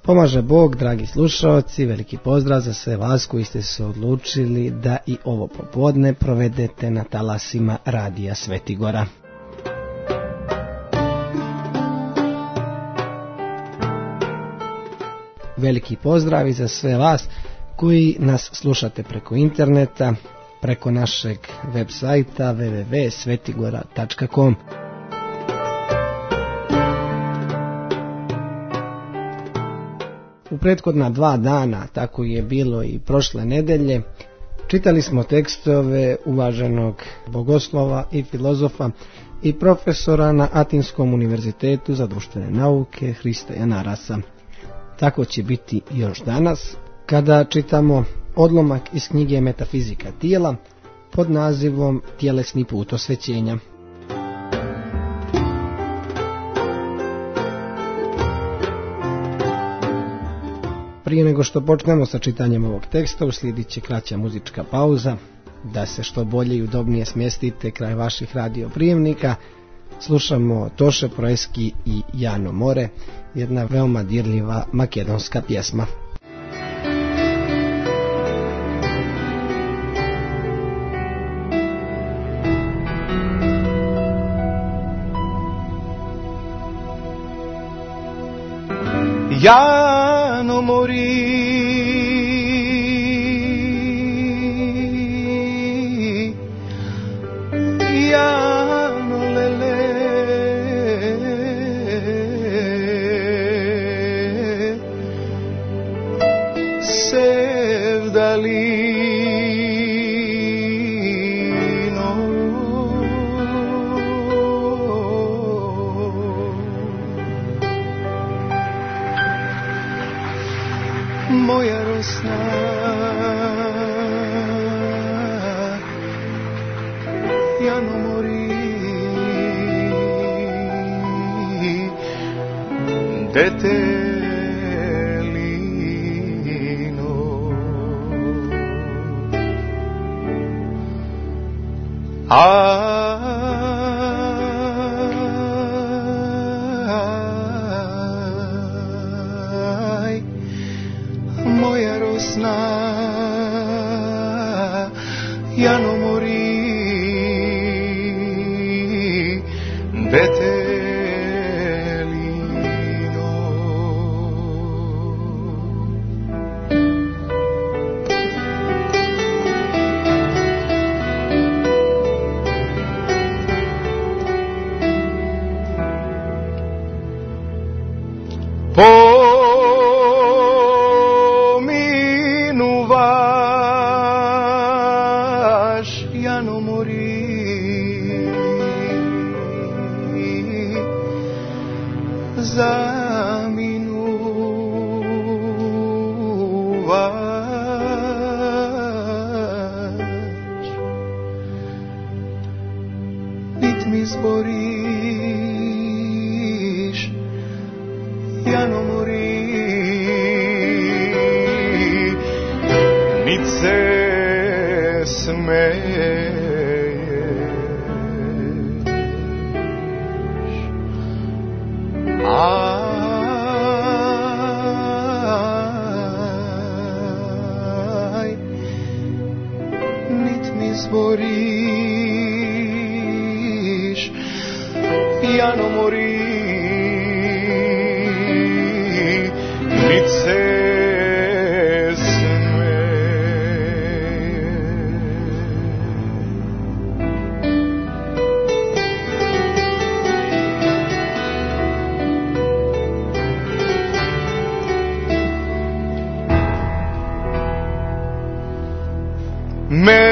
Pomaže Bog, dragi slušaoci, veliki pozdrav za sve vas koji ste se odlučili da i ovo popodne provedete na talasima Radija Svetigora. Veliki pozdrav i za sve vas koji nas slušate preko interneta, preko našeg web sajta www.svetigora.com. U prethodna 2 dana, tako je bilo i prošle nedelje, čitali smo tekstove uvaženog bogoslova i filozofa i profesora na Atinskom univerzitetu za društvene nauke Hristoja Narasa. Tako će biti još danas, kada čitamo odlomak iz knjige Metafizika tijela pod nazivom Tjelesni put osvećenja. Prije nego što počnemo sa čitanjem ovog teksta, uslijedit će kraća muzička pauza, da se što bolje i udobnije smjestite kraj vaših radioprijemnika. Slušamo Toše Proeski i Jano More, jedna veoma dirljiva makedonska pjesma. Jano Mori, Jano Lele, Sevdalino, moja rosna, Jano Mori, detelino, aj, moja rosna, Jano Mori, detelino. Pominuvaš, Jano Mori, zaminuvaš, nit mi zboriš, Jano Mori, nit se smeješ, aj, nit mi zboriš, Jano Mori, nit se me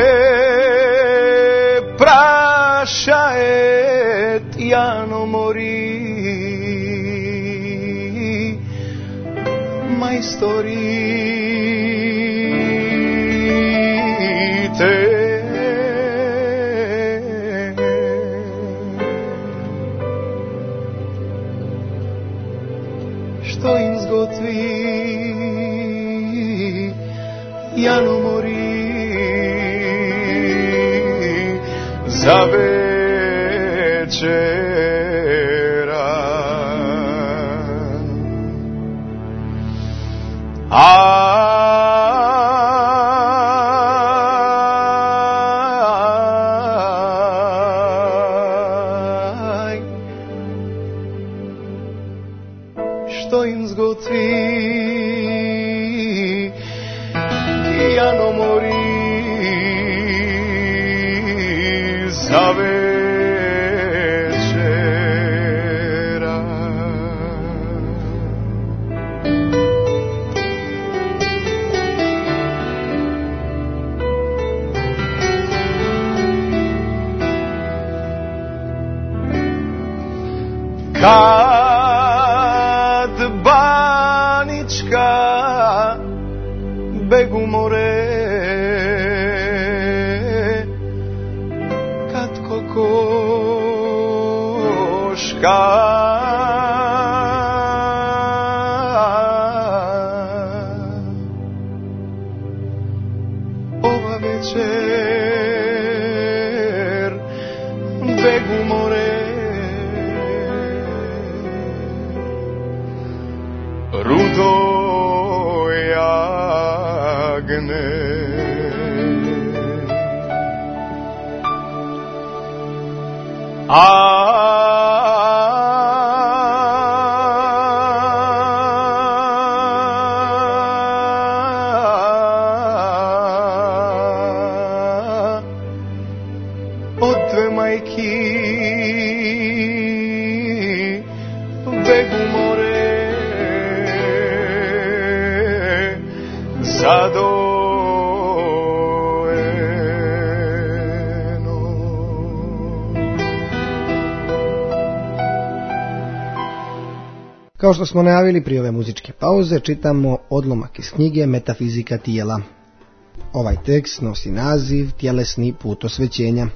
prašaet, Jano Mori, majstorite, što im zgotvi, Jano Mori, za večera. Aj, što im zgotvi Jano mori za večera. Kad banička begu more, kad kokoška ova večer begu more, rudo jagne. Od dve majki begu more, zadojeno. Kao što smo najavili prije ove muzičke pauze, čitamo odlomak iz knjige Metafizika tijela. Ovaj tekst nosi naziv Tjelesni put osvećenja.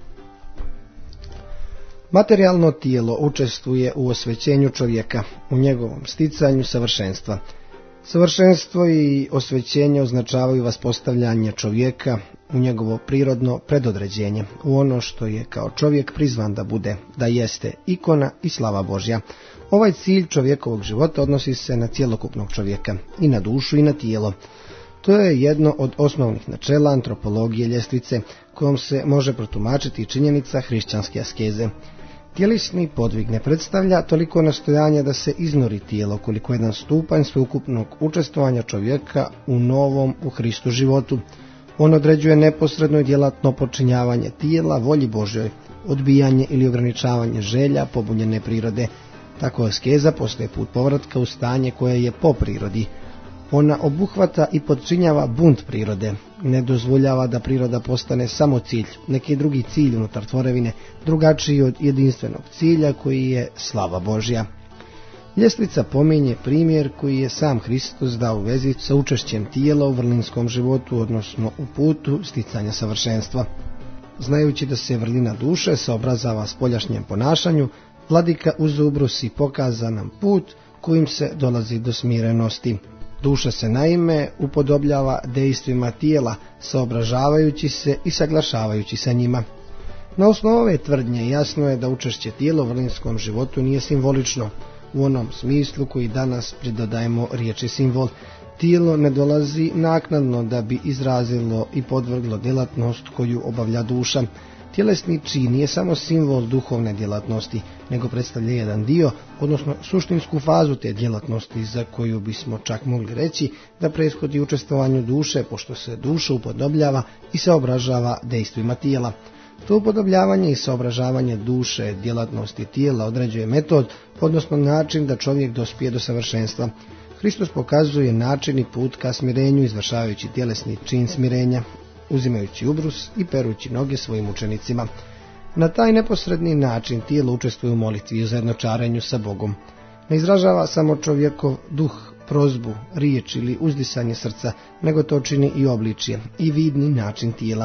Materijalno tijelo učestvuje u osvećenju čovjeka, u njegovom sticanju savršenstva. Savršenstvo i osvećenje označavaju vaspostavljanje čovjeka u njegovo prirodno predodređenje, u ono što je kao čovjek prizvan da bude, da jeste ikona i slava Božja. Ovaj cilj čovjekovog života odnosi se na cjelokupnog čovjeka, i na dušu i na tijelo. To je jedno od osnovnih načela antropologije ljestvice, kojom se može protumačiti činjenica hrišćanske askeze. Tjelesni podvig ne predstavlja toliko nastojanja da se iznori tijelo, koliko jedan stupanj sveukupnog učestvovanja čovjeka u novom u Hristu životu. On određuje neposredno i djelatno podčinjavanje tijela volji Božjoj, odbijanje ili ograničavanje želja pobunjene prirode. Tako askeza postaje put povratka u stanje koje je po prirodi. Ona obuhvata i podčinjava bunt prirode, ne dozvoljava da priroda postane samo cilj, neki drugi cilj unutar tvorevine, drugačiji od jedinstvenog cilja koji je slava Božja. Ljestvica pominje primjer koji je sam Hristos dao u vezi sa učešćem tijela u vrlinskom životu, odnosno u putu sticanja savršenstva. Znajući da se vrlina duše saobrazava spoljašnjem ponašanju, Vladika uz ubrus i pokaza nam put kojim se dolazi do smirenosti. Duša se naime upodobljava dejstvima tijela, saobražavajući se i saglašavajući sa njima. Na osnovu ove tvrdnje jasno je da učešće tijela u vrlinskom životu nije simbolično, u onom smislu koji danas pridodajemo riječi simbol. Tijelo ne dolazi naknadno da bi izrazilo i podvrglo djelatnost koju obavlja duša. Tjelesni čin nije samo simbol duhovne djelatnosti, nego predstavlja jedan dio, odnosno suštinsku fazu te djelatnosti, za koju bismo čak mogli reći da prethodi učestvovanju duše, pošto se duša upodobljava i saobražava dejstvima tijela. To upodobljavanje i saobražavanje duše djelatnosti tijela određuje metod, odnosno način da čovjek dospije do savršenstva. Hristos pokazuje način i put ka smirenju, izvršavajući tjelesni čin smirenja, uzimajući ubrus i perući noge svojim učenicima. Na taj neposredni način tijelo učestvuje u molitvi i u zajednočarenju sa Bogom. Ne izražava samo čovjekov duh, prozbu, riječ ili uzdisanje srca, nego to čini i obličje i vidni način tijela.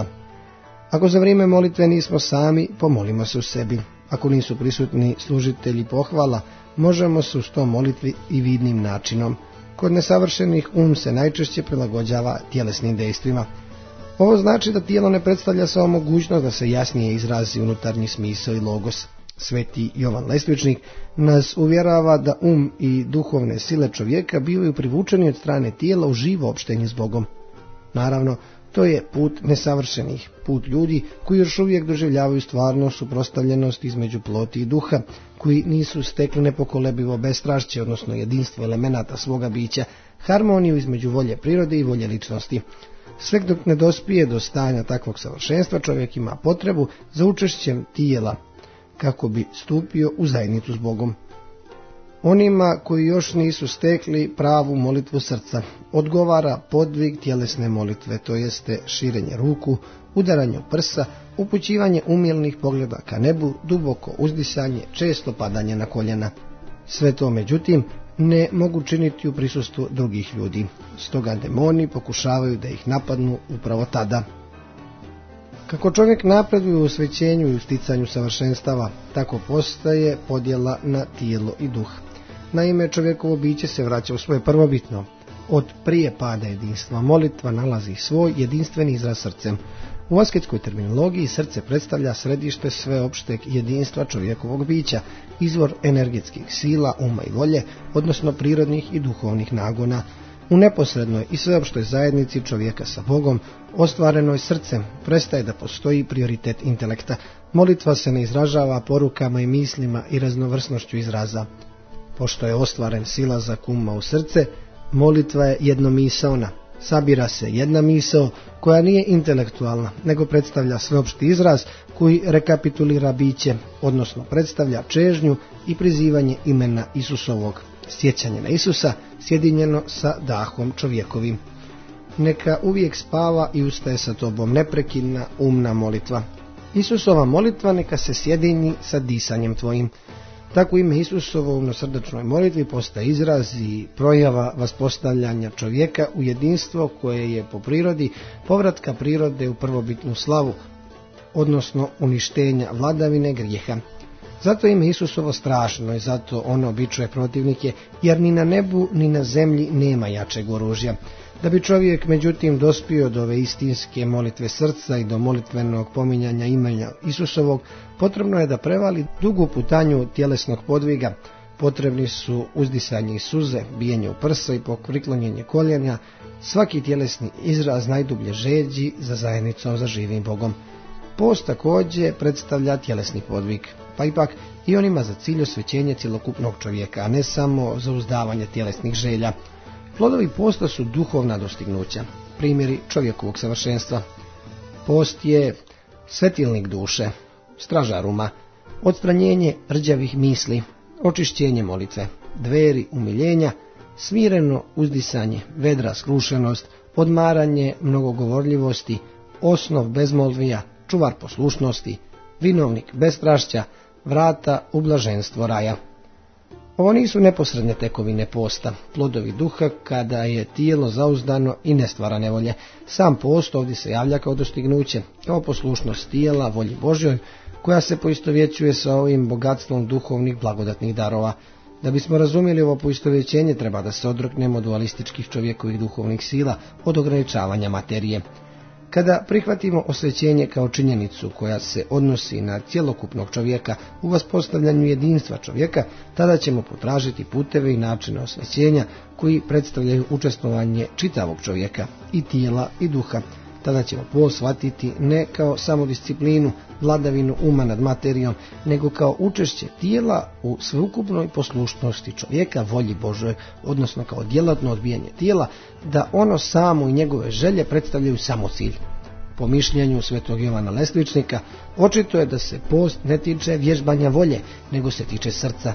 Ako za vrijeme molitve nismo sami, pomolimo se u sebi. Ako nisu prisutni služitelji pohvala, možemo se uz to molitvi i vidnim načinom. Kod nesavršenih se najčešće prilagođava tjelesnim dejstvima. Ovo znači da tijelo ne predstavlja samo mogućnost da se jasnije izrazi unutarnji smisao i logos. Sveti Jovan Lestvičnik nas uvjerava da i duhovne sile čovjeka bivaju privučeni od strane tijela u živo opštenje s Bogom. Naravno, to je put nesavršenih, put ljudi koji još uvijek doživljavaju stvarno suprotstavljenost između ploti i duha, koji nisu stekli nepokolebivo bestrašće, odnosno jedinstvo elemenata svoga bića, harmoniju između volje prirode i volje ličnosti. Sve dok ne dospije do stanja takvog savršenstva, čovjek ima potrebu za učešćem tijela, kako bi stupio u zajednicu s Bogom. Onima koji još nisu stekli pravu molitvu srca odgovara podvig tjelesne molitve, to jeste širenje ruku, udaranje prsa, upućivanje umilnih pogleda ka nebu, duboko uzdisanje, često padanje na koljena. Sve to, međutim, ne mogu činiti u prisustvu drugih ljudi, stoga demoni pokušavaju da ih napadnu upravo tada. Kako čovjek napreduje u osvećenju i u sticanju savršenstava, tako postaje podjela na tijelo i duh. Naime, čovjekovo biće se vraća u svoje prvobitno. Od prije pada jedinstva molitva nalazi svoj jedinstveni izraz srcem. U asketskoj terminologiji srce predstavlja središte sveopšteg jedinstva čovjekovog bića, izvor energetskih sila, uma i volje, odnosno prirodnih i duhovnih nagona. U neposrednoj i sveopštoj zajednici čovjeka sa Bogom, ostvarenoj srcem, prestaje da postoji prioritet intelekta. Molitva se ne izražava porukama i mislima i raznovrsnošću izraza. Pošto je ostvaren silazak uma u srce, molitva je jednomisaona. Sabira se jedna misao koja nije intelektualna, nego predstavlja sveopšti izraz koji rekapitulira biće, odnosno predstavlja čežnju i prizivanje imena Isusovog. Sjećanje na Isusa sjedinjeno sa dahom čovjekovim. Neka uvijek spava i ustaje sa tobom neprekidna umna molitva. Isusova molitva neka se sjedinji sa disanjem tvojim. Tako ime Isusovo u umnosrdačnoj molitvi postaje izraz i projava vaspostavljanja čovjeka u jedinstvo koje je po prirodi povratka prirode u prvobitnu slavu, odnosno uništenja vladavine grijeha. Zato ime Isusovo strašno i zato ono bičuje protivnike, jer ni na nebu ni na zemlji nema jačeg oružja. Da bi čovjek međutim dospio do ove istinske molitve srca i do molitvenog pominjanja imena Isusovog, potrebno je da prevali dugu putanju tjelesnog podviga. Potrebni su uzdisanje i suze, bijenje u prsa i priklonjenje koljena, svaki tjelesni izraz najdublje žeđi za zajednicom za živim Bogom. Post također predstavlja tjelesni podvig, pa ipak i on ima za cilj osvećenje cjelokupnog čovjeka, a ne samo zauzdavanje tjelesnih želja. Plodovi posta su duhovna dostignuća, primjeri čovjekovog savršenstva. Post je svetilnik duše, stražar uma, odstranjenje rđavih misli, očišćenje molitve, dveri umiljenja, smireno uzdisanje, vedra skrušenost, odmaranje mnogogovorljivosti, osnov bezmolvija, čuvar poslušnosti, vinovnik bestrašća, vrata u blaženstvo raja. Ovo nisu neposredne tekovine posta, plodovi duha kada je tijelo zauzdano i ne stvara nevolje. Sam post ovdje se javlja kao dostignuće, kao poslušnost tijela volji Božjoj, koja se poistovjećuje sa ovim bogatstvom duhovnih blagodatnih darova. Da bismo razumjeli ovo poistovjećenje, treba da se odreknemo dualističkih čovjekovih duhovnih sila od ograničavanja materije. Kada prihvatimo osvećenje kao činjenicu koja se odnosi na cjelokupnog čovjeka u vaspostavljanju jedinstva čovjeka, tada ćemo potražiti puteve i načine osvećenja koji predstavljaju učestvovanje čitavog čovjeka i tijela i duha. Tada ćemo post shvatiti ne kao samodisciplinu, vladavinu uma nad materijom, nego kao učešće tijela u sveukupnoj poslušnosti čovjeka volji Božoj, odnosno kao djelatno odbijanje tijela, da ono samo i njegove želje predstavljaju samo cilj. Po mišljenju svetog Jovana Lestvičnika, očito je da se post ne tiče vježbanja volje, nego se tiče srca.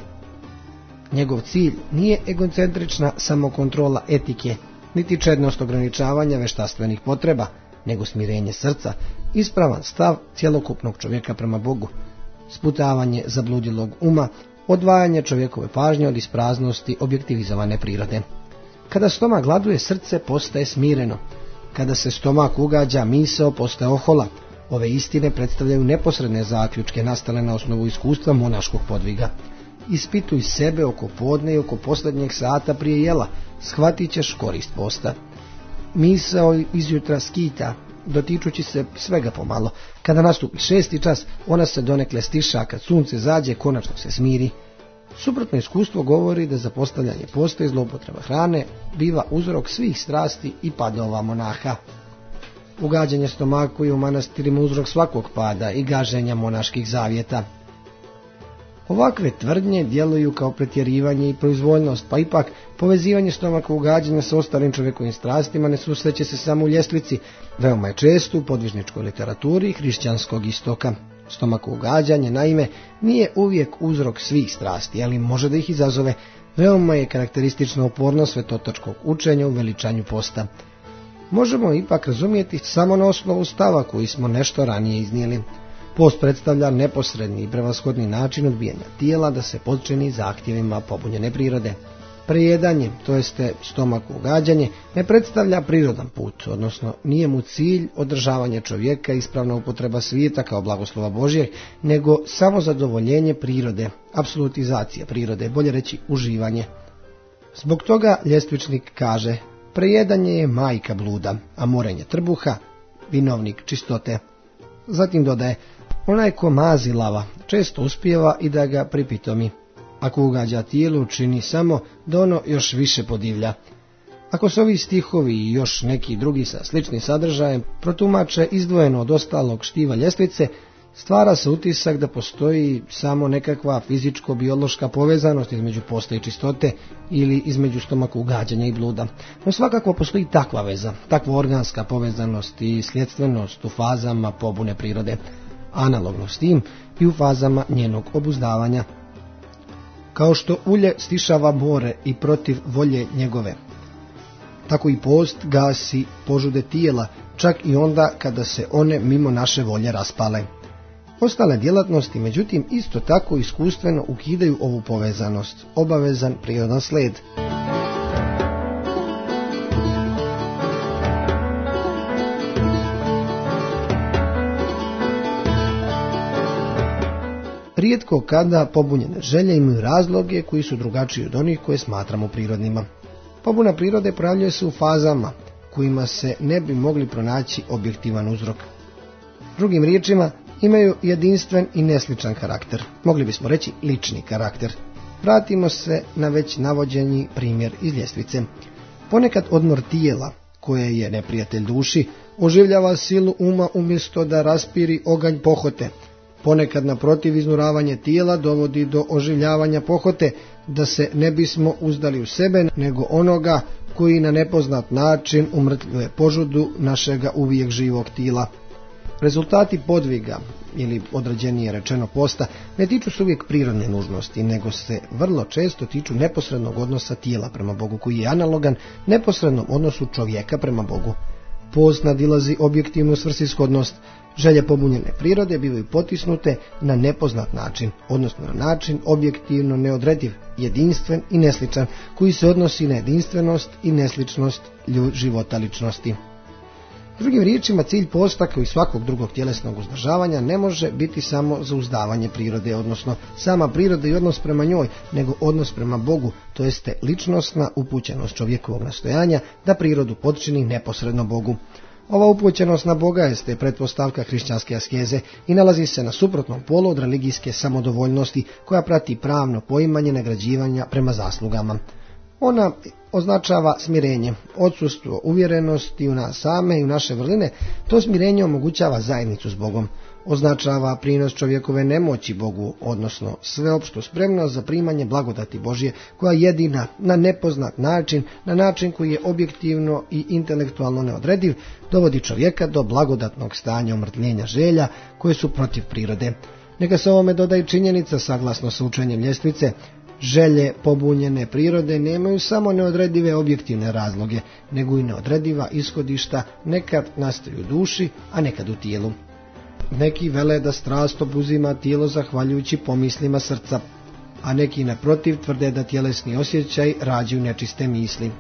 Njegov cilj nije egocentrična samokontrola etike, niti čednost ograničavanja veštaštvenih potreba, nego smirenje srca, ispravan stav cjelokupnog čovjeka prema Bogu, sputavanje zabludjelog uma, odvajanje čovjekove pažnje od ispraznosti objektivizovane prirode. Kada stomak gladuje, srce postaje smireno. Kada se stomak ugađa, misao postaje ohola. Ove istine predstavljaju neposredne zaključke nastale na osnovu iskustva monaškog podviga. Ispituj sebe oko podne i oko posljednjeg sata prije jela, shvatit ćeš korist posta. Misao izjutra skita, dotičući se svega pomalo. Kada nastupi 6. čas, ona se donekle stiša, kad sunce zađe, konačno se smiri. Suprotno iskustvo govori da zapostavljanje posta i zloupotreba hrane biva uzrok svih strasti i padova monaha. Ugađanje stomaku je u manastirima uzrok svakog pada i gaženja monaških zavjeta. Ovakve tvrdnje djeluju kao pretjerivanje i proizvoljnost, pa ipak povezivanje stomaka ugađanja sa ostalim čovjekovim strastima ne susreće se samo u ljestvici, veoma je često u podvižničkoj literaturi hrišćanskog istoka. Stomako ugađanje, naime, nije uvijek uzrok svih strasti, ali može da ih izazove. Veoma je karakteristična upornost svetotačkog učenja u veličanju posta. Možemo ipak razumjeti samo na osnovu stava koji smo nešto ranije iznijeli. Post predstavlja neposredni i prevashodni način odbijanja tijela da se potčini zahtjevima pobunjene prirode. Prejedanje, to jeste stomako ugađanje, ne predstavlja prirodan put, odnosno nije mu cilj održavanje čovjeka, ispravna upotreba svijeta kao blagoslova Božjeg, nego samo zadovoljenje prirode, apsolutizacija prirode, bolje reći uživanje. Zbog toga ljestvičnik kaže: prejedanje je majka bluda, a morenje trbuha vinovnik čistote. Zatim dodaje: onaj ko mazi lava često uspijeva i da ga pripitomi. Ako ugađa tijelu, čini samo da ono još više podivlja. Ako se ovi stihovi i još neki drugi sa sličnim sadržajem protumače izdvojeno od ostalog štiva ljestvice, stvara se utisak da postoji samo nekakva fizičko-biološka povezanost između posta i čistote ili između stomaka ugađanja i bluda. No svakako postoji takva veza, takva organska povezanost i sljedstvenost u fazama pobune prirode, analogno s tim i u fazama njenog obuzdavanja. Kao što ulje stišava more i protiv volje njegove, tako i post gasi požude tijela, čak i onda kada se one mimo naše volje raspale. Ostale djelatnosti, međutim, isto tako iskustveno ukidaju ovu povezanost, obavezan prirodan slijed. Rijetko kada pobunjene želje imaju razloge koji su drugačiji od onih koje smatramo prirodnima. Pobuna prirode projavljuje se u fazama kojima se ne bi mogli pronaći objektivan uzrok. Drugim riječima, imaju jedinstven i nesličan karakter, mogli bismo reći lični karakter. Vratimo se na već navođeni primjer iz ljestvice. Ponekad odmor tijela, koje je neprijatelj duši, oživljava silu uma umjesto da raspiri oganj pohote. Ponekad naprotiv iznuravanje tijela dovodi do oživljavanja pohote, da se ne bismo uzdali u sebe, nego onoga koji na nepoznat način umrtvljuje požudu našega uvijek živog tijela. Rezultati podviga, ili određenije rečeno posta, ne tiču se uvijek prirodne nužnosti, nego se vrlo često tiču neposrednog odnosa tijela prema Bogu, koji je analogan neposrednom odnosu čovjeka prema Bogu. Post nadilazi objektivnu svrsishodnost. Želje pobunjene prirode bivaju potisnute na nepoznat način, odnosno na način objektivno neodrediv, jedinstven i nesličan, koji se odnosi na jedinstvenost i nesličnost života ličnosti. Drugim riječima, cilj posta, kao i svakog drugog tjelesnog uzdržavanja, ne može biti samo zauzdavanje prirode, odnosno sama priroda i odnos prema njoj, nego odnos prema Bogu, to jeste ličnostna upućenost čovjekovog nastojanja da prirodu potčini neposredno Bogu. Ova upućenost na Boga jeste pretpostavka hrišćanske askeze i nalazi se na suprotnom polu od religijske samodovoljnosti koja prati pravno poimanje nagrađivanja prema zaslugama. Ona označava smirenje, odsustvo uvjerenosti u nas same i u naše vrline. To smirenje omogućava zajednicu s Bogom. Označava prinos čovjekove nemoći Bogu, odnosno sveopštu spremnost za primanje blagodati Božje, koja jedina, na nepoznat način, na način koji je objektivno i intelektualno neodrediv, dovodi čovjeka do blagodatnog stanja umrtvljenja želja koje su protiv prirode. Neka se ovome doda i činjenica, saglasno sa učenjem ljestvice, želje pobunjene prirode nemaju samo neodredive objektivne razloge, nego i neodrediva ishodišta, nekad nastaju u duši, a nekad u tijelu. Neki vele da strast obuzima tijelo zahvaljujući pomislima srca, a neki naprotiv tvrde da tjelesni osjećaj rađaju nečiste misli.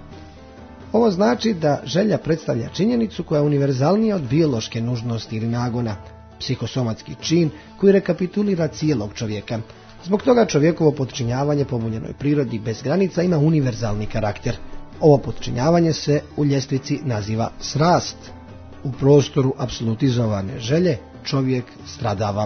Ovo znači da želja predstavlja činjenicu koja je univerzalnija od biološke nužnosti ili nagona, psihosomatski čin koji rekapitulira cijelog čovjeka. Zbog toga čovjekovo potčinjavanje pobunjenoj prirodi bez granica ima univerzalni karakter. Ovo potčinjavanje se u ljestvici naziva srast. u prostoru apsolutizovane želje čovjek stradava.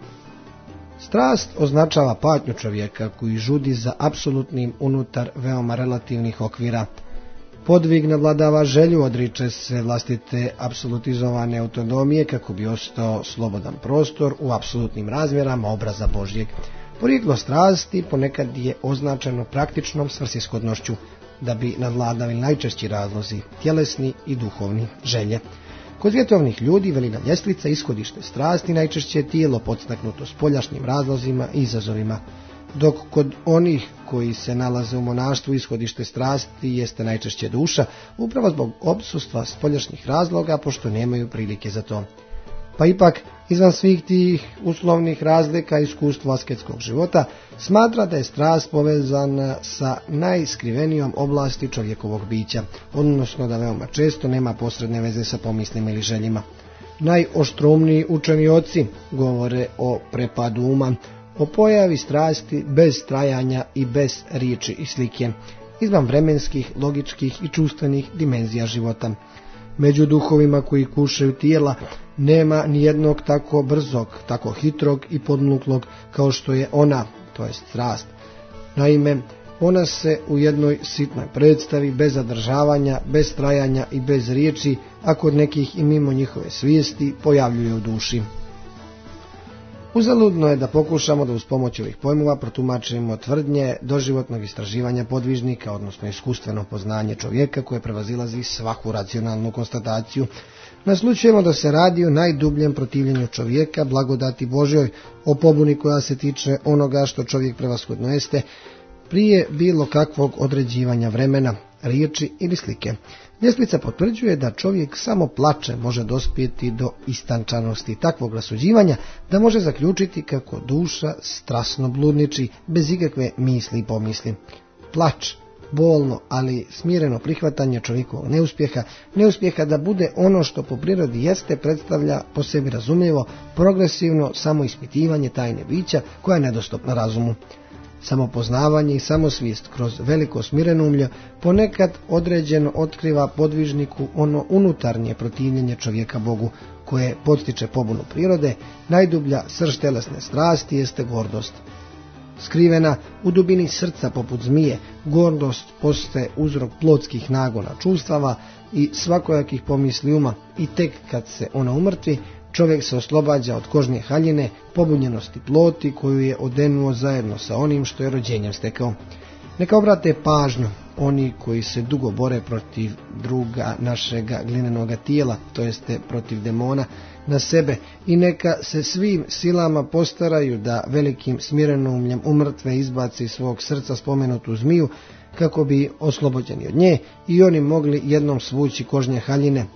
Strast označava patnju čovjeka koji žudi za apsolutnim unutar veoma relativnih okvira. Podvig navladava želju, odriče se vlastite apsolutizovane autonomije kako bi ostao slobodan prostor u apsolutnim razmjerama obraza Božjeg. Porijeklo strasti ponekad je označeno praktičnom svrsishodnošću, da bi nadvladali najčešći razlozi, tjelesni i duhovni želje. Kod vjetovnih ljudi velina ljestvica ishodište strasti najčešće je tijelo podstaknuto spoljašnjim razlozima i izazovima, dok kod onih koji se nalaze u monaštvu ishodište strasti jeste najčešće duša, upravo zbog odsustva spoljašnjih razloga, pošto nemaju prilike za to. Pa ipak, izvan svih tih uslovnih razlika iskustva asketskog života, smatra da je strast povezana sa najskrivenijom oblasti čovjekovog bića, odnosno da veoma često nema posredne veze sa pomislima ili željima. Najoštrumniji učeni oci govore o prepadu uma, o pojavi strasti bez trajanja i bez riječi i slike, izvan vremenskih, logičkih i čustvenih dimenzija života. Među duhovima koji kušaju tijela nema ni jednog tako brzog, tako hitrog i podmuklog kao što je ona, to je strast. Naime, ona se u jednoj sitnoj predstavi bez zadržavanja, bez trajanja i bez riječi, a kod nekih i mimo njihove svijesti pojavljuje u duši. Uzaludno je da pokušamo da uz pomoć ovih pojmova protumačimo tvrdnje doživotnog istraživanja podvižnika, odnosno iskustveno poznanje čovjeka koje prevazilazi svaku racionalnu konstataciju. Naslućujemo da se radi o najdubljem protivljenju čovjeka, blagodati Božjoj, o pobuni koja se tiče onoga što čovjek prevashodno jeste, prije bilo kakvog određivanja vremena, riječi ili slike. Ljestvica potvrđuje da čovjek samo plače može dospjeti do istančanosti takvog rasuđivanja da može zaključiti kako duša strasno bludniči bez ikakve misli i pomisli. Plač, bolno, ali smireno prihvatanje čovjekovog neuspjeha da bude ono što po prirodi jeste, predstavlja po sebi razumljivo, progresivno samoispitivanje tajne bića koja je nedostupna razumu. Samopoznavanje i samosvijest kroz veliko smirenumlje ponekad određeno otkriva podvižniku ono unutarnje protivljenje čovjeka Bogu koje podstiče pobunu prirode. Najdublja srž telesne strasti jeste gordost. Skrivena u dubini srca poput zmije, gordost postaje uzrok plotskih nagona čuvstava i svakojakih pomisli uma i tek kad se ona umrtvi, čovjek se oslobađa od kožne haljine, pobunjenosti ploti koju je odenuo zajedno sa onim što je rođenjem stekao. Neka obrate pažnju oni koji se dugo bore protiv druga našega glinenoga tijela, to jeste protiv demona, na sebe i neka se svim silama postaraju da velikim smirenumljem umrtve izbaci iz svog srca spomenutu zmiju kako bi oslobođeni od nje i oni mogli jednom svući kožnje haljine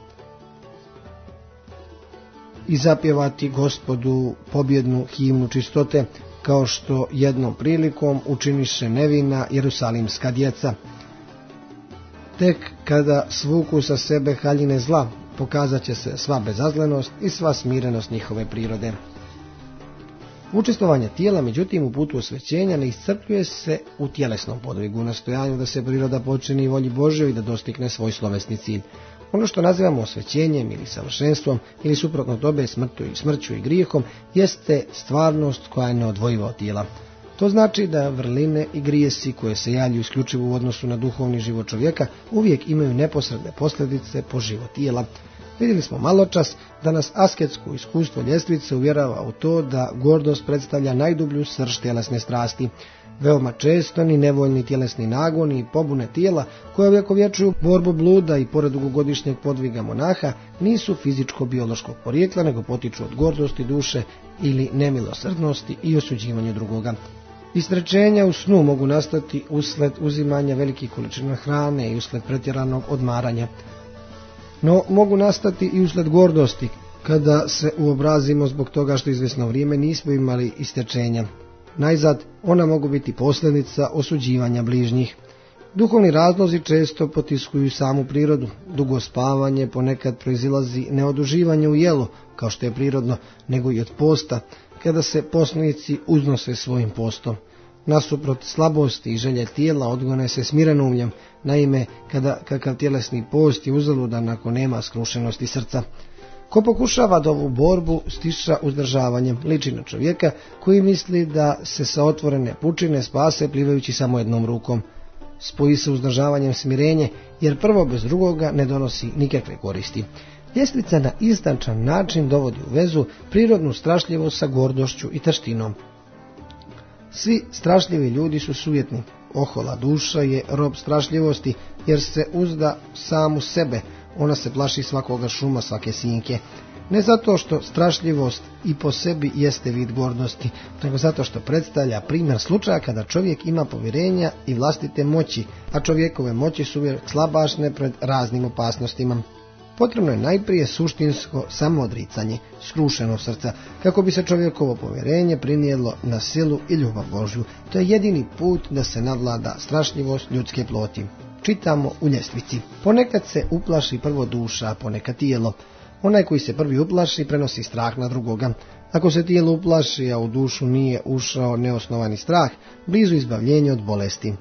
i zapjevati Gospodu pobjednu himnu čistote, kao što jednom prilikom učiniše nevina jerusalimska djeca. Tek kada svuku sa sebe haljine zla, pokazat će se sva bezazlenost i sva smirenost njihove prirode. Učestvovanje tijela, međutim, u putu osvećenja ne iscrpljuje se u tjelesnom podvigu, nastojanju da se priroda počini volji Božjoj i da dostigne svoj slovesni cilj. Ono što nazivamo osvećenjem ili savršenstvom ili suprotno tome smrću i grijehom jeste stvarnost koja je neodvojiva od tijela. To znači da vrline i grijesi koje se javljaju isključivo u odnosu na duhovni život čovjeka uvijek imaju neposredne posljedice po život tijela. Vidjeli smo maločas da nas asketsko iskustvo ljestvice uvjerava u to da gordost predstavlja najdublju srž tjelesne strasti. Veoma često ni nevoljni tjelesni nagoni i pobune tijela koje uvjekovječuju borbu bluda i pored dugogodišnjeg podviga monaha nisu fizičko-biološkog porijekla, nego potiču od gordosti duše ili nemilosrdnosti i osuđivanja drugoga. Istrećenja u snu mogu nastati usled uzimanja velikih količina hrane i usled pretjeranog odmaranja. No mogu nastati i usled gordosti, kada se uobrazimo zbog toga što izvjesno vrijeme nismo imali istečenja. Najzad, ona mogu biti posljedica osuđivanja bližnjih. Duhovni razlozi često potiskuju samu prirodu. Dugo spavanje ponekad proizilazi ne od uživanja u jelu, kao što je prirodno, nego i od posta, kada se postnici uznose svojim postom. Nasuprot slabosti i želje tijela odgone se smirenumljem, naime kakav tjelesni post je uzaludan ako nema skrušenosti srca. Ko pokušava da ovu borbu stiša uzdržavanjem, liči na čovjeka koji misli da se sa otvorene pučine spase plivajući samo jednom rukom. Spoji se uzdržavanjem smirenje, jer prvo bez drugoga ne donosi nikakve koristi. Ljestvica na istančan način dovodi u vezu prirodnu strašljivost sa gordošću i taštinom. Svi strašljivi ljudi su sujetni. Ohola duša je rob strašljivosti, jer se uzda samu sebe, ona se plaši svakoga šuma, svake sinke. Ne zato što strašljivost i po sebi jeste vid gordosti, nego zato što predstavlja primjer slučaja kada čovjek ima povjerenja i vlastite moći, a čovjekove moći su uvijek slabašne pred raznim opasnostima. Potrebno je najprije suštinsko samoodricanje, skrušeno srca, kako bi se čovjekovo povjerenje prinijelo na silu i ljubav Božju. To je jedini put da se nadvlada strašljivost ljudske ploti. Čitamo u ljestvici. Ponekad se uplaši prvo duša, a ponekad tijelo. Onaj koji se prvi uplaši prenosi strah na drugoga. Ako se tijelo uplaši, a u dušu nije ušao neosnovani strah, blizu izbavljenje od bolesti.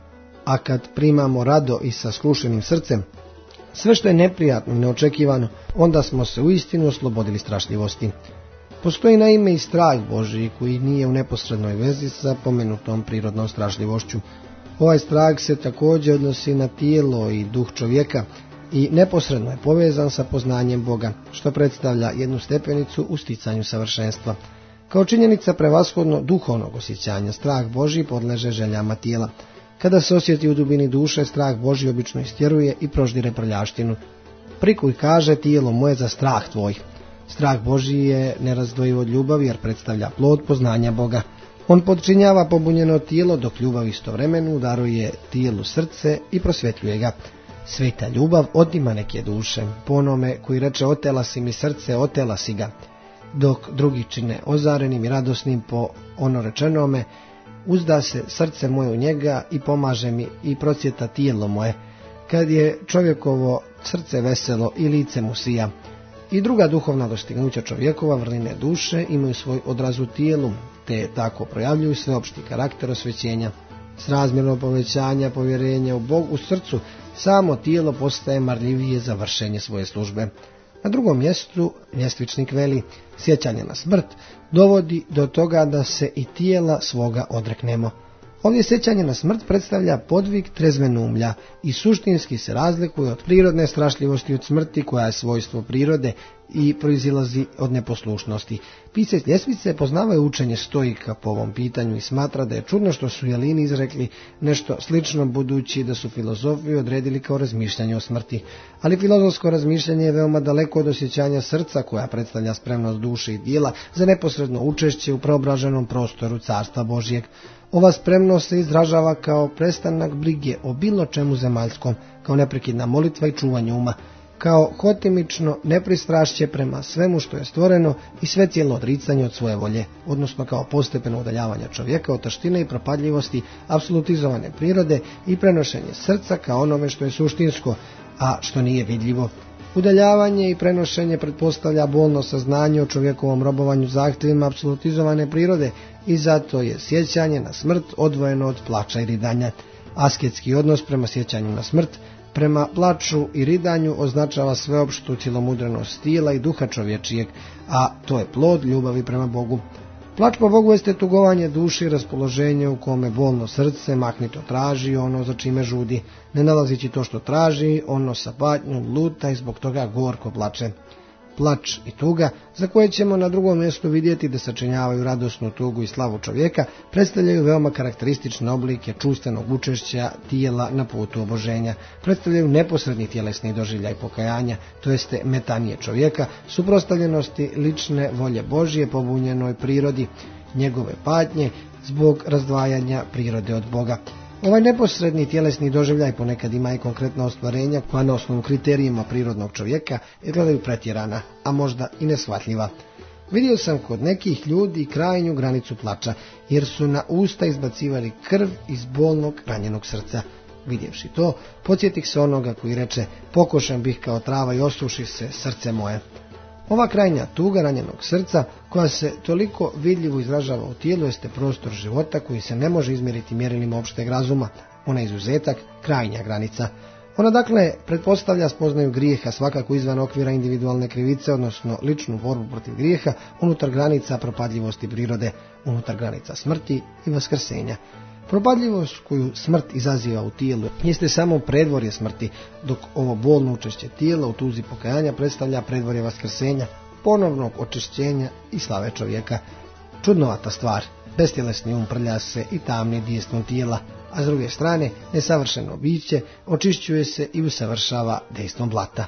A kad primamo rado i sa skrušenim srcem, sve što je neprijatno, neočekivano, onda smo se uistinu oslobodili strašljivosti. Postoji naime i strah Božji koji nije u neposrednoj vezi sa pomenutom prirodnom strašljivošću. Ovaj strah se također odnosi na tijelo i duh čovjeka i neposredno je povezan sa poznanjem Boga, što predstavlja jednu stepenicu u sticanju savršenstva. Kao činjenica prevashodno duhovnog osjećanja, strah Božji podleže željama tijela. Kada se osjeti u dubini duše, strah Božji obično istjeruje i proždire prljaštinu. Prikuj kaže tijelo moje za strah tvoj. Strah Božji je nerazdvojiv od ljubavi jer predstavlja plod poznanja Boga. On podčinjava pobunjeno tijelo dok ljubav istovremeno daruje tijelu srce i prosvjetljuje ga. Sveta ljubav otima neke duše, po onome koji reče otela si mi srce, otela si ga, dok drugi čine ozarenim i radosnim po ono rečenome, uzda se srce moje u njega i pomaže mi i procvjeta tijelo moje, kad je čovjekovo srce veselo i lice mu sija. I druga duhovna dostignuća čovjekova, vrline duše, imaju svoj odraz u tijelu, te tako projavljuju sveopšti karakter osvećenja. S razmjerno povećanja povjerenja u Bog u srcu, samo tijelo postaje marljivije za vršenje svoje službe. Na drugom mjestu ljestvičnik veli, sjećanje na smrt dovodi do toga da se i tijela svoga odreknemo. Ovdje sjećanje na smrt predstavlja podvig trezvenumlja i suštinski se razlikuje od prirodne strašljivosti od smrti koja je svojstvo prirode i proizilazi od neposlušnosti. Pisac ljestvice poznavaju učenje stoika po ovom pitanju i smatra da je čudno što su Jelini izrekli nešto slično budući da su filozofiju odredili kao razmišljanje o smrti. Ali filozofsko razmišljanje je veoma daleko od osjećanja srca koja predstavlja spremnost duše i tijela za neposredno učešće u preobraženom prostoru Carstva Božjeg. Ova spremnost se izražava kao prestanak brige o bilo čemu zemaljskom, kao neprekidna molitva i čuvanje uma, kao hotimično nepristrašće prema svemu što je stvoreno i sve cijelo odricanje od svoje volje, odnosno kao postepeno udaljavanje čovjeka od taštine i propadljivosti apsolutizovane prirode i prenošenje srca kao onome što je suštinsko, a što nije vidljivo. Udaljavanje i prenošenje pretpostavlja bolno saznanje o čovjekovom robovanju zahtjevima apsolutizovane prirode i zato je sjećanje na smrt odvojeno od plača i ridanja. Asketski odnos prema sjećanju na smrt, prema plaču i ridanju označava sveopštu cjelomudrenost tijela i duha čovječijeg, a to je plod ljubavi prema Bogu. Plač po Bogu jeste tugovanje duši, raspoloženje u kome bolno srce mahnito traži ono za čime žudi. Ne nalazići to što traži, ono sa patnjom luta i zbog toga gorko plače. Plač i tuga, za koje ćemo na drugom mjestu vidjeti da sačinjavaju radosnu tugu i slavu čovjeka, predstavljaju veoma karakteristične oblike čuvstvenog učešća tijela na putu oboženja. Predstavljaju neposredni tjelesni doživljaj pokajanja, to jeste metanije čovjeka, suprotstavljenosti lične volje Božje pobunjenoj prirodi, njegove patnje zbog razdvajanja prirode od Boga. Ovaj neposredni tjelesni doživljaj ponekad ima i konkretna ostvarenja koja na osnovu kriterijima prirodnog čovjeka izgledaju pretjerana, a možda i neshvatljiva. Vidio sam kod nekih ljudi krajnju granicu plača, jer su na usta izbacivali krv iz bolnog ranjenog srca. Vidjevši to, podsjetih se onoga koji reče, pokošan bih kao trava i osuši se srce moje. Ova krajnja tuga ranjenog srca, koja se toliko vidljivo izražava u tijelu, jeste prostor života koji se ne može izmjeriti mjerilima opšteg razuma. Ona je izuzetak, krajnja granica. Ona dakle pretpostavlja spoznaju grijeha svakako izvan okvira individualne krivice, odnosno ličnu borbu protiv grijeha, unutar granica propadljivosti prirode, unutar granica smrti i vaskrsenja. Propadljivost koju smrt izaziva u tijelu jeste samo predvorje smrti, dok ovo bolno učešće tijela u tuzi pokajanja predstavlja predvorje vaskrsenja, ponovnog očišćenja i slave čovjeka. Čudnovata stvar, bestjelesni um prlja se i tamni dejstvom tijela, a s druge strane nesavršeno biće očišćuje se i usavršava dejstvom blata.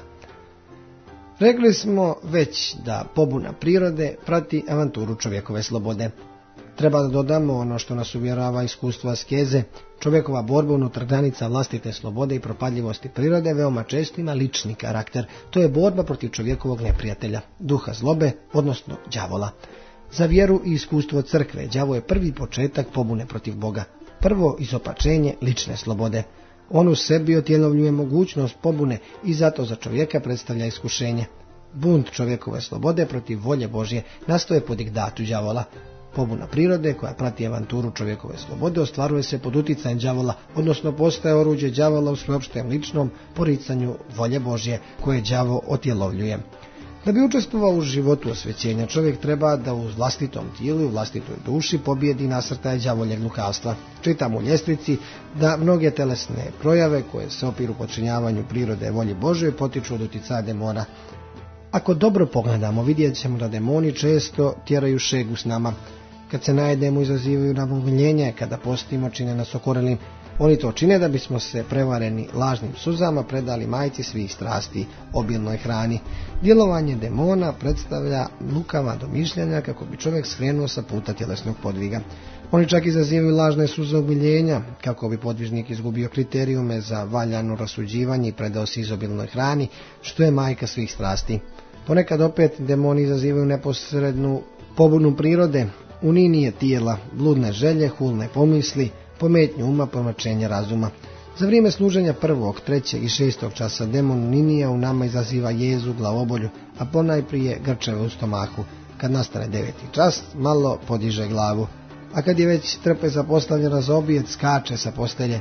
Rekli smo već da pobuna prirode prati avanturu čovjekove slobode. Treba da dodamo ono što nas uvjerava iskustvo askeze, čovjekova borba unutar granica vlastite slobode i propadljivosti prirode veoma često ima lični karakter. To je borba protiv čovjekovog neprijatelja, duha zlobe, odnosno đavola. Za vjeru i iskustvo crkve đavo je prvi početak pobune protiv Boga, prvo izopačenje lične slobode. On u sebi otjelovljuje mogućnost pobune i zato za čovjeka predstavlja iskušenje. Bunt čovjekove slobode protiv volje Božje nastoje po diktatu đavola. Pobuna prirode koja prati avanturu čovjekove slobode ostvaruje se pod utjecajem đavola, odnosno postaje oruđe đavola u sveopštem ličnom poricanju volje Božje koje đavo otjelovljuje. Da bi učestvovao u životu osvećenja, čovjek treba da u vlastitom tijelu i u vlastitoj duši pobjedi nasrtaje đavoljeg lukavstva. Čitam u ljestvici da mnoge telesne projave koje se opiru podčinjavanju prirode volje Božje potiču od utjecaja demona. Ako dobro pogledamo, vidjet ćemo da demoni često tjeraju šegu s nama. Kad se najedemo, izazivaju nam umiljenje, kada postimo, čine nas okorelim. Oni to čine da bismo se prevareni lažnim suzama predali majci svih strasti, obilnoj hrani. Djelovanje demona predstavlja lukava domišljanja kako bi čovjek skrenuo sa puta tjelesnog podviga. Oni čak izazivaju lažne suze umiljenja kako bi podvižnik izgubio kriterijume za valjano rasuđivanje i predao se izobilnoj hrani, što je majka svih strasti. Ponekad opet demoni izazivaju neposrednu pobunu prirode, uninije tijela, bludne želje, hulne pomisli, pometnju uma, pomračenje razuma. Za vrijeme služenja 1., 3. i 6. časa demon uninija u nama izaziva jezu, glavobolju, a ponajprije grčeve u stomaku. Kad nastane 9. čas, malo podiže glavu, a kad je već trpeza postavljena za obijed, skače sa postelje.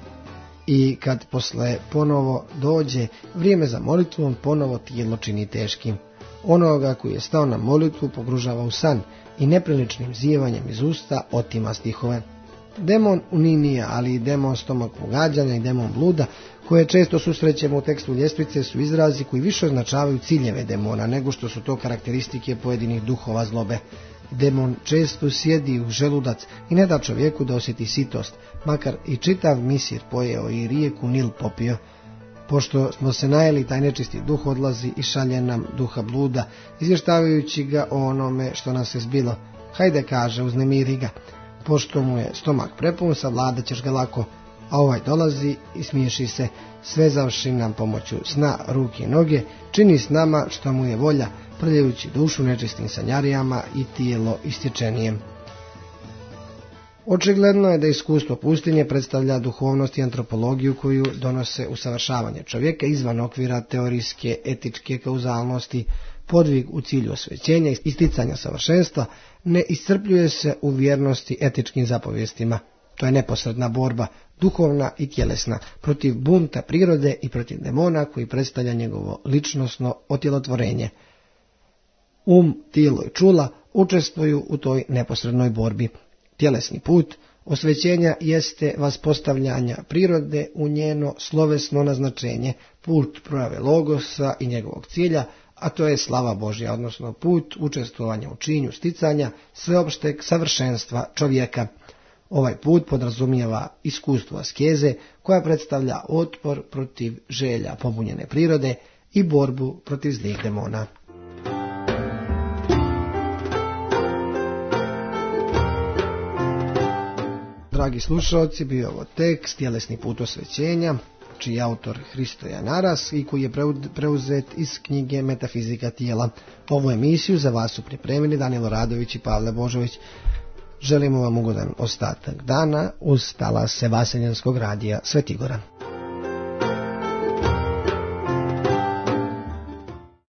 I kad posle ponovo dođe vrijeme za molitvu, on ponovo tijelo čini teškim. Onoga koji je stao na molitvu pogružava u san i nepriličnim zijevanjem iz usta otima stihove. Demon uninija, ali i demon stomak pogađanja i demon bluda, koje često susrećemo u tekstu ljestvice, su izrazi koji više označavaju ciljeve demona nego što su to karakteristike pojedinih duhova zlobe. Demon često sjedi u želudac i ne da čovjeku da osjeti sitost, makar i čitav misir pojeo i rijeku Nil popio. Pošto smo se najeli, taj nečisti duh odlazi i šalje nam duha bluda, izvještavajući ga o onome što nas je zbilo. Hajde, kaže, uznemiri ga. Pošto mu je stomak prepun, savladat ćeš ga lako, a ovaj dolazi i smiješi se, svezavši nam pomoću sna ruke i noge, čini s nama što mu je volja, prljajući dušu nečistim sanjarijama i tijelo istječenijem. Očigledno je da iskustvo pustinje predstavlja duhovnost i antropologiju koju donose usavršavanje čovjeka izvan okvira teorijske etičke kauzalnosti. Podvig u cilju osvećenja i isticanja savršenstva ne iscrpljuje se u vjernosti etičkim zapovjestima. To je neposredna borba, duhovna i tjelesna, protiv bunta prirode i protiv demona koji predstavlja njegovo ličnosno otjelotvorenje. Tijelo i čula učestvuju u toj neposrednoj borbi. Tjelesni put osvećenja jeste vaspostavljanja prirode u njeno slovesno naznačenje, put projave logosa i njegovog cilja, a to je slava Božja, odnosno put učestvovanja u činju sticanja sveopšteg savršenstva čovjeka. Ovaj put podrazumijeva iskustvo askeze koja predstavlja otpor protiv želja pobunjene prirode i borbu protiv zlih demona. Dragi slušalci, bio je ovo tekst Tjelesni put osvećenja, čiji je autor Hristojan Aras i koji je preuzet iz knjige Metafizika tijela. Ovu emisiju za vas su pripremili Danilo Radović i Pavle Božović. Želimo vam ugodan ostatak dana uz talase Vaseljenskog radija Svetigora.